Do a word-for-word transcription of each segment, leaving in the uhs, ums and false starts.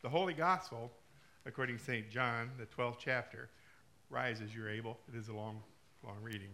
The Holy Gospel, according to Saint John, the twelfth chapter. Rise as you're able. It is a long, long reading.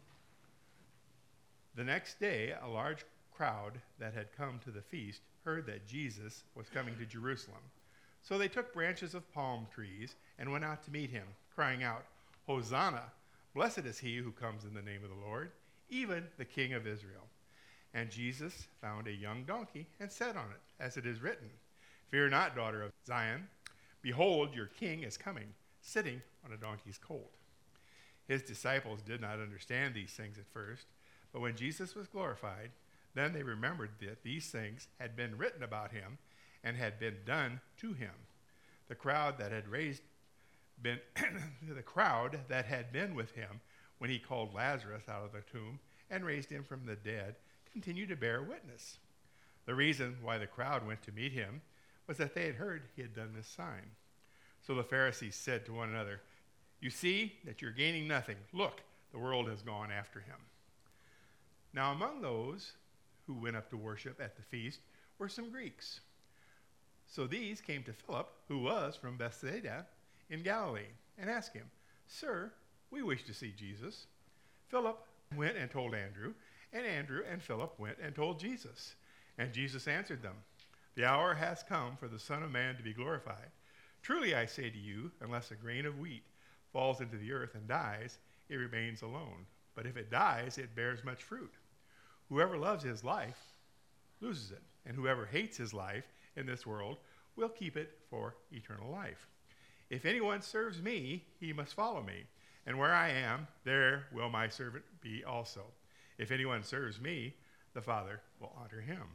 The next day, a large crowd that had come to the feast heard that Jesus was coming to Jerusalem. So they took branches of palm trees and went out to meet him, crying out, "Hosanna! Blessed is he who comes in the name of the Lord, even the King of Israel." And Jesus found a young donkey and sat on it, as it is written, "Fear not, daughter of Zion. Behold, your king is coming, sitting on a donkey's colt." His disciples did not understand these things at first, but when Jesus was glorified, then they remembered that these things had been written about him and had been done to him. The crowd that had raised been the crowd that had been with him when he called Lazarus out of the tomb and raised him from the dead continued to bear witness. The reason why the crowd went to meet him was that they had heard he had done this sign. So the Pharisees said to one another, "You see that you're gaining nothing. Look, the world has gone after him." Now among those who went up to worship at the feast were some Greeks. So these came to Philip, who was from Bethsaida in Galilee, and asked him, "Sir, we wish to see Jesus." Philip went and told Andrew, and Andrew and Philip went and told Jesus. And Jesus answered them, "The hour has come for the Son of Man to be glorified. Truly I say to you, unless a grain of wheat falls into the earth and dies, it remains alone. But if it dies, it bears much fruit. Whoever loves his life loses it, and whoever hates his life in this world will keep it for eternal life. If anyone serves me, he must follow me, and where I am, there will my servant be also. If anyone serves me, the Father will honor him.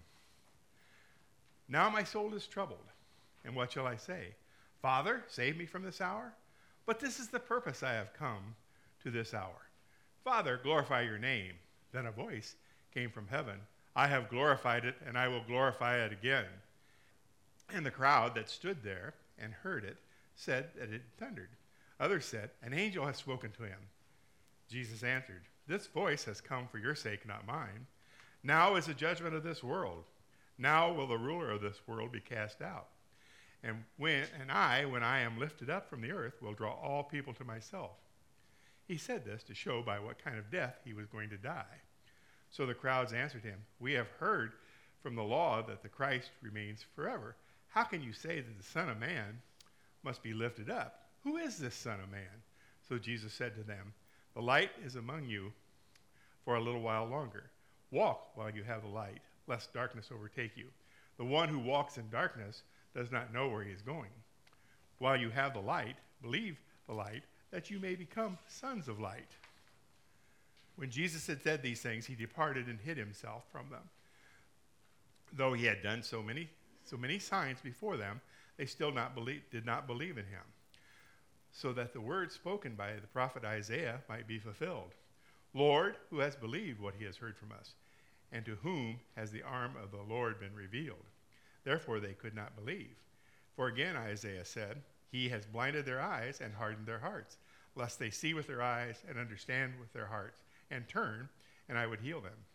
Now my soul is troubled, and what shall I say? Father, save me from this hour? But this is the purpose I have come to this hour. Father, glorify your name." Then a voice came from heaven, "I have glorified it, and I will glorify it again." And the crowd that stood there and heard it said that it thundered. Others said, "An angel has spoken to him." Jesus answered, "This voice has come for your sake, not mine. Now is the judgment of this world. Now will the ruler of this world be cast out. And when and I, when I am lifted up from the earth, will draw all people to myself." He said this to show by what kind of death he was going to die. So the crowds answered him, "We have heard from the law that the Christ remains forever. How can you say that the Son of Man must be lifted up? Who is this Son of Man?" So Jesus said to them, "The light is among you for a little while longer. Walk while you have the light, lest darkness overtake you. The one who walks in darkness does not know where he is going. While you have the light, believe the light, that you may become sons of light." When Jesus had said these things, he departed and hid himself from them. Though he had done so many, so many signs before them, they still not believe, did not believe in him, so that the word spoken by the prophet Isaiah might be fulfilled. "Lord, who has believed what he has heard from us? And to whom has the arm of the Lord been revealed?" Therefore they could not believe. For again Isaiah said, "He has blinded their eyes and hardened their hearts, lest they see with their eyes and understand with their hearts, and turn, and I would heal them."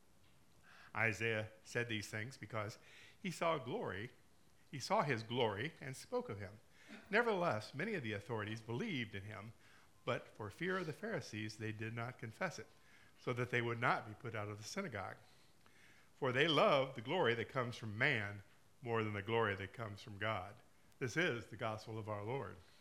Isaiah said these things because he saw glory, he saw his glory and spoke of him. Nevertheless, many of the authorities believed in him, but for fear of the Pharisees they did not confess it, so that they would not be put out of the synagogue. For they love the glory that comes from man more than the glory that comes from God. This is the gospel of our Lord.